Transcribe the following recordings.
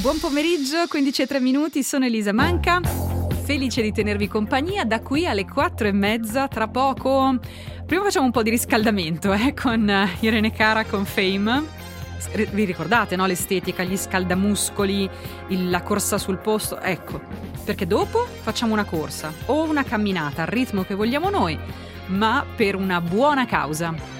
Buon pomeriggio, 15:03, sono Elisa Manca, felice di tenervi compagnia da qui alle 4:30, tra poco. Prima facciamo un po' di riscaldamento con Irene Cara con Fame. Vi ricordate, no? L'estetica, gli scaldamuscoli, la corsa sul posto, ecco, perché dopo facciamo una corsa o una camminata al ritmo che vogliamo noi, ma per una buona causa.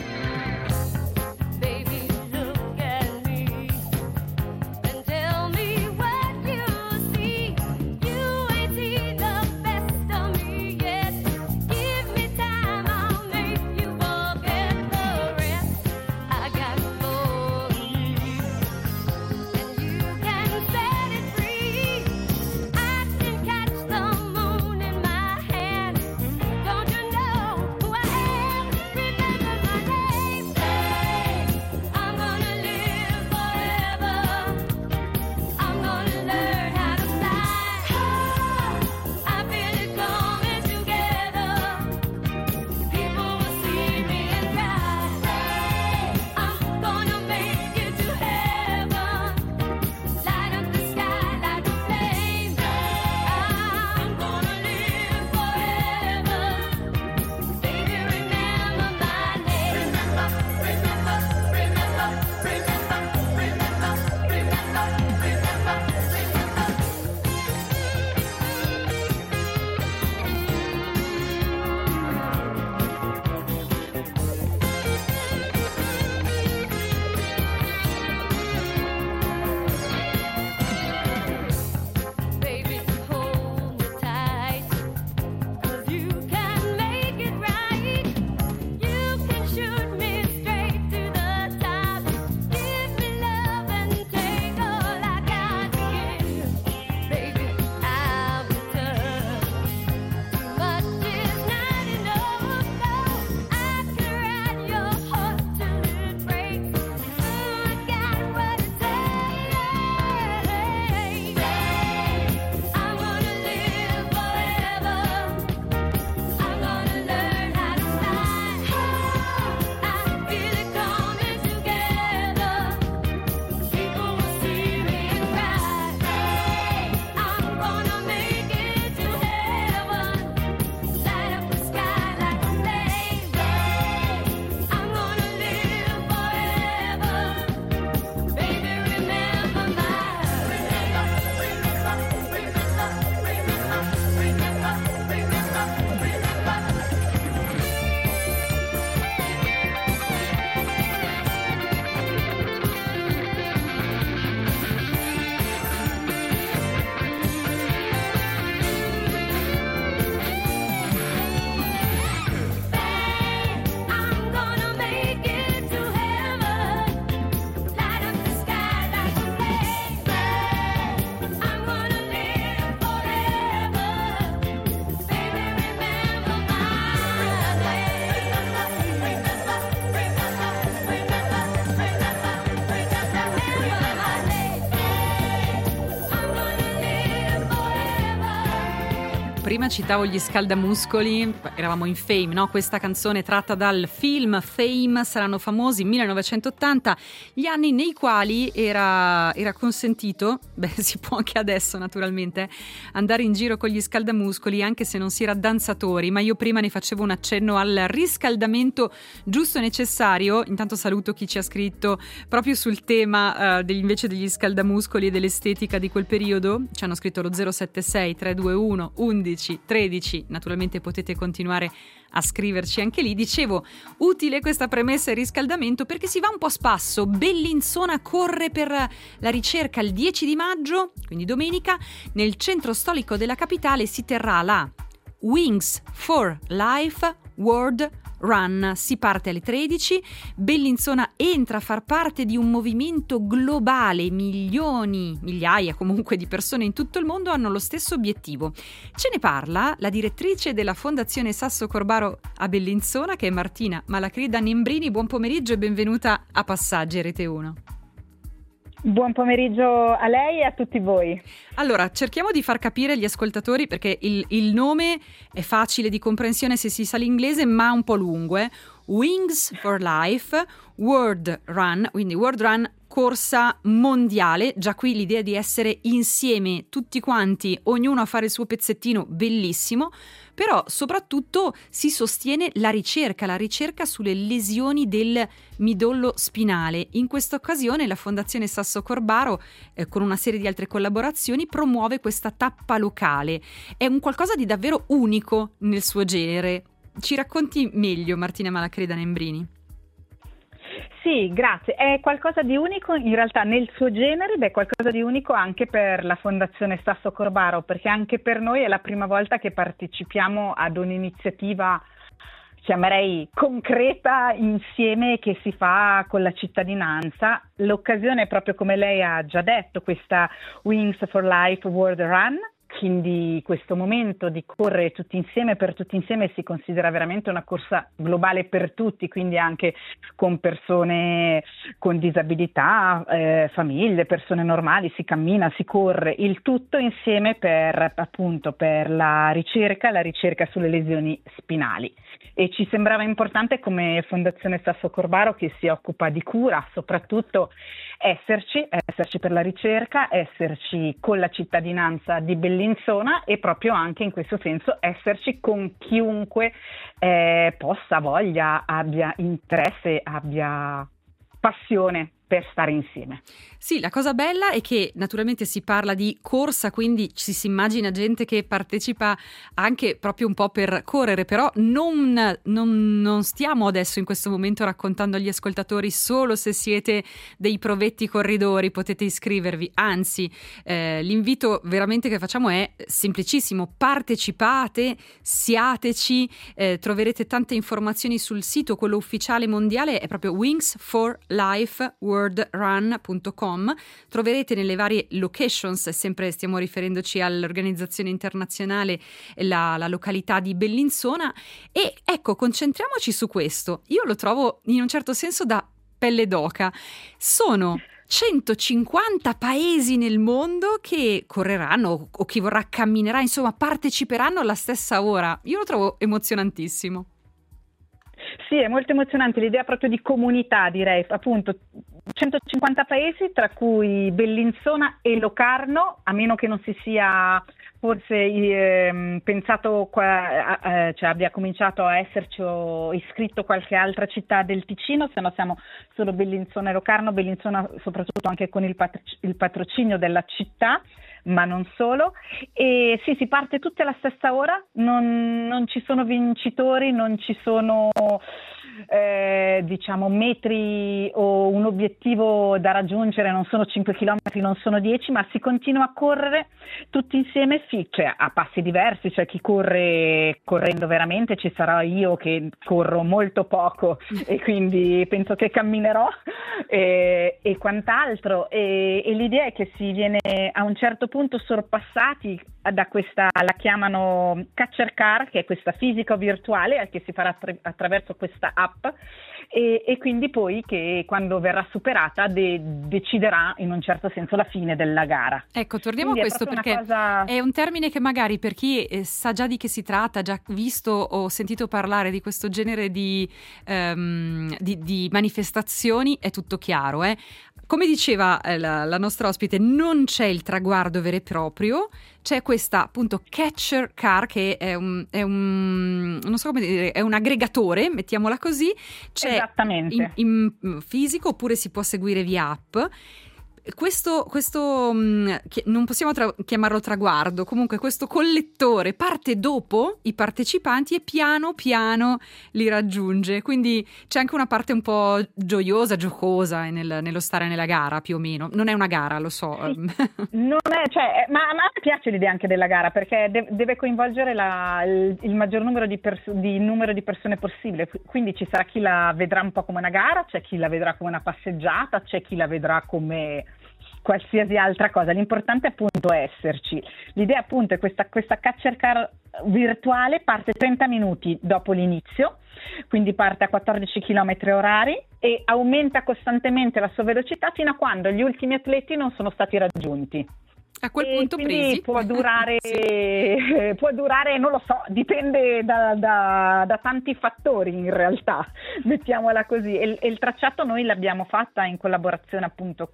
Prima citavo gli scaldamuscoli, eravamo in Fame, no? Questa canzone tratta dal film Fame, saranno famosi 1980, gli anni nei quali era consentito, si può anche adesso naturalmente, andare in giro con gli scaldamuscoli anche se non si era danzatori, ma io prima ne facevo un accenno al riscaldamento giusto e necessario. Intanto saluto chi ci ha scritto proprio sul tema invece degli scaldamuscoli e dell'estetica di quel periodo. Ci hanno scritto lo 076 321 11 13, naturalmente potete continuare a scriverci anche lì. Dicevo, utile questa premessa e riscaldamento perché si va un po' a spasso. Bellinzona corre per la ricerca il 10 di maggio, quindi domenica, nel centro storico della capitale si terrà la Wings for Life World Run. Si parte alle 13, Bellinzona entra a far parte di un movimento globale, migliaia comunque di persone in tutto il mondo hanno lo stesso obiettivo. Ce ne parla la direttrice della Fondazione Sasso Corbaro a Bellinzona, che è Martina Malacrida Nembrini. Buon pomeriggio e benvenuta a Passaggi Rete 1. Buon pomeriggio a lei e a tutti voi. Allora, cerchiamo di far capire agli ascoltatori, perché il nome è facile di comprensione se si sa l'inglese, ma un po' lungo. Wings for Life World Run, quindi World Run, corsa mondiale. Già qui l'idea di essere insieme tutti quanti, ognuno a fare il suo pezzettino, bellissimo. Però soprattutto si sostiene la ricerca sulle lesioni del midollo spinale. In questa occasione la Fondazione Sasso Corbaro, con una serie di altre collaborazioni, promuove questa tappa locale. È un qualcosa di davvero unico nel suo genere. Ci racconti meglio, Martina Malacreda Nembrini? Sì, grazie. È qualcosa di unico in realtà nel suo genere ed è qualcosa di unico anche per la Fondazione Sasso Corbaro, perché anche per noi è la prima volta che partecipiamo ad un'iniziativa, chiamerei concreta, insieme, che si fa con la cittadinanza. L'occasione è proprio come lei ha già detto, questa Wings for Life World Run. Quindi questo momento di correre tutti insieme per tutti insieme si considera veramente una corsa globale per tutti, quindi anche con persone con disabilità, famiglie, persone normali, si cammina, si corre, il tutto insieme per la ricerca sulle lesioni spinali. E ci sembrava importante come Fondazione Sasso Corbaro, che si occupa di cura, soprattutto esserci per la ricerca, esserci con la cittadinanza di Bellinzona e proprio anche in questo senso esserci con chiunque possa, voglia, abbia interesse, abbia passione per stare insieme. Sì, la cosa bella è che naturalmente si parla di corsa, quindi ci si immagina gente che partecipa anche proprio un po' per correre, però non stiamo adesso in questo momento raccontando agli ascoltatori solo se siete dei provetti corridori, potete iscrivervi, anzi l'invito veramente che facciamo è semplicissimo: partecipate, siateci, troverete tante informazioni sul sito, quello ufficiale mondiale è proprio wingsforlifeworldrun.com. Troverete nelle varie locations, sempre stiamo riferendoci all'organizzazione internazionale, la località di Bellinzona. E ecco, concentriamoci su questo. Io lo trovo in un certo senso da pelle d'oca. Sono 150 paesi nel mondo che correranno, o chi vorrà camminerà, insomma parteciperanno alla stessa ora. Io lo trovo emozionantissimo. Sì, è molto emozionante l'idea proprio di comunità, direi, appunto 150 paesi, tra cui Bellinzona e Locarno, a meno che non si sia forse pensato, cioè abbia cominciato a esserci iscritto qualche altra città del Ticino, se no siamo solo Bellinzona e Locarno, Bellinzona soprattutto anche con il patrocinio della città, ma non solo. E sì, si parte tutti alla stessa ora, non ci sono vincitori, non ci sono diciamo metri o un obiettivo da raggiungere, non sono 5 chilometri, non sono 10, ma si continua a correre tutti insieme, cioè a passi diversi, cioè chi corre correndo veramente, ci sarò io che corro molto poco e quindi penso che camminerò e quant'altro, e l'idea è che si viene a un certo punto sorpassati da questa, la chiamano catcher car, che è questa fisica virtuale che si farà attraverso questa app, e quindi poi che quando verrà superata deciderà in un certo senso la fine della gara. Ecco, torniamo a questo perché è un termine che magari per chi sa già di che si tratta, ha già visto o sentito parlare di questo genere di manifestazioni, è tutto chiaro. Come diceva la nostra ospite, non c'è il traguardo vero e proprio, c'è questa appunto catcher car che è non so come dire, è un aggregatore, mettiamola così, c'è esattamente in fisico oppure si può seguire via app. Questo non possiamo chiamarlo traguardo, comunque questo collettore parte dopo i partecipanti e piano piano li raggiunge, quindi c'è anche una parte un po' gioiosa, giocosa nello stare nella gara, più o meno. Non è una gara, lo so. Sì. Non è, cioè, ma a me piace l'idea anche della gara, perché deve coinvolgere il maggior numero di persone possibile, quindi ci sarà chi la vedrà un po' come una gara, c'è chi la vedrà come una passeggiata, c'è chi la vedrà come qualsiasi altra cosa. L'importante appunto è esserci. L'idea appunto è questa catcher car virtuale, parte 30 minuti dopo l'inizio, quindi parte a 14 km orari e aumenta costantemente la sua velocità fino a quando gli ultimi atleti non sono stati raggiunti. A quel punto quindi presi. può durare, Sì. può durare, non lo so, dipende da tanti fattori in realtà, mettiamola così. E il tracciato noi l'abbiamo fatta in collaborazione appunto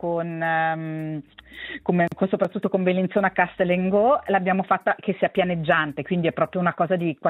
soprattutto con Bellinzona Castle & Go, l'abbiamo fatta che sia pianeggiante, quindi è proprio una cosa di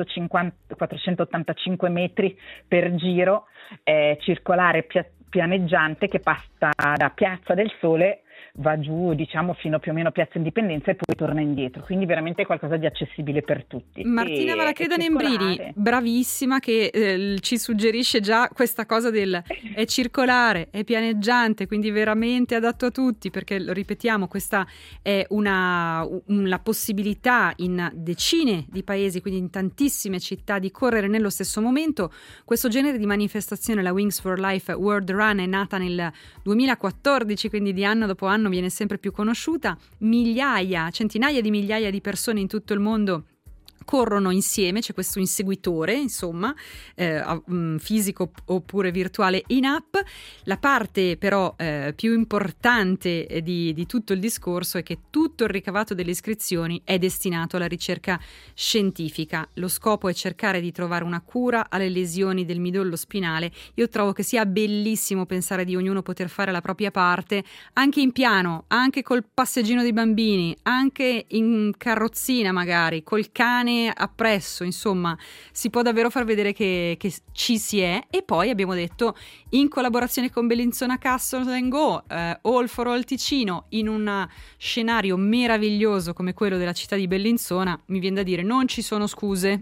485 metri per giro, circolare pianeggiante che passa da Piazza del Sole, va giù diciamo fino più o meno a Piazza Indipendenza e poi torna indietro, quindi veramente qualcosa di accessibile per tutti. Martina Valacrida Nembrini, bravissima, che ci suggerisce già questa cosa è circolare, è pianeggiante, quindi veramente adatto a tutti, perché lo ripetiamo, questa è una possibilità in decine di paesi, quindi in tantissime città, di correre nello stesso momento. Questo genere di manifestazione, la Wings for Life World Run, è nata nel 2014, quindi di anno dopo anno viene sempre più conosciuta. Centinaia di migliaia di persone in tutto il mondo corrono insieme, c'è questo inseguitore, insomma, fisico oppure virtuale in app. La parte però più importante di tutto il discorso è che tutto il ricavato delle iscrizioni è destinato alla ricerca scientifica. Lo scopo è cercare di trovare una cura alle lesioni del midollo spinale. Io trovo che sia bellissimo pensare di ognuno poter fare la propria parte, anche in piano, anche col passeggino dei bambini, anche in carrozzina magari, col cane appresso, insomma si può davvero far vedere che ci si è. E poi abbiamo detto, in collaborazione con Bellinzona Castle & Go, All for All Ticino, in un scenario meraviglioso come quello della città di Bellinzona, mi viene da dire non ci sono scuse.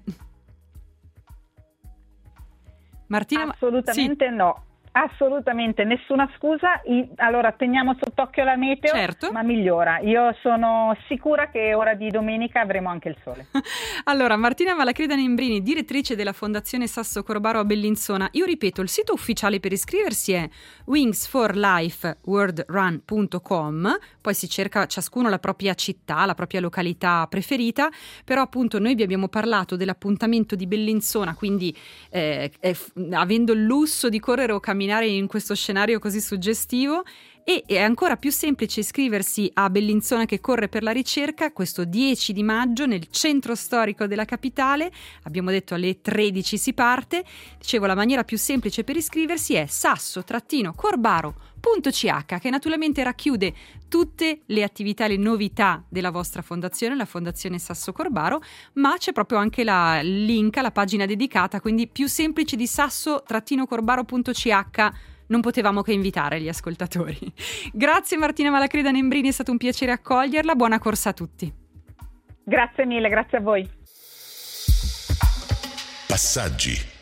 Martina? Assolutamente sì. No. Assolutamente nessuna scusa. Allora teniamo sott'occhio la meteo, certo, ma migliora. Io sono sicura che ora di domenica avremo anche il sole. Allora, Martina Valacrida Nembrini, direttrice della Fondazione Sasso Corbaro a Bellinzona. Io ripeto, il sito ufficiale per iscriversi è wingsforlifeworldrun.com, poi si cerca ciascuno la propria città, la propria località preferita, però appunto noi vi abbiamo parlato dell'appuntamento di Bellinzona, quindi avendo il lusso di correre o camminare in questo scenario così suggestivo, e è ancora più semplice iscriversi a Bellinzona che corre per la ricerca questo 10 di maggio nel centro storico della capitale. Abbiamo detto alle 13 si parte. Dicevo, la maniera più semplice per iscriversi è sasso-corbaro.ch, che naturalmente racchiude tutte le attività, le novità della vostra fondazione, la Fondazione Sasso Corbaro, ma c'è proprio anche il link alla pagina dedicata, quindi più semplice di sasso-corbaro.ch non potevamo che invitare gli ascoltatori. Grazie Martina Valacrida Nembrini, è stato un piacere accoglierla, buona corsa a tutti. Grazie mille, grazie a voi. Passaggi.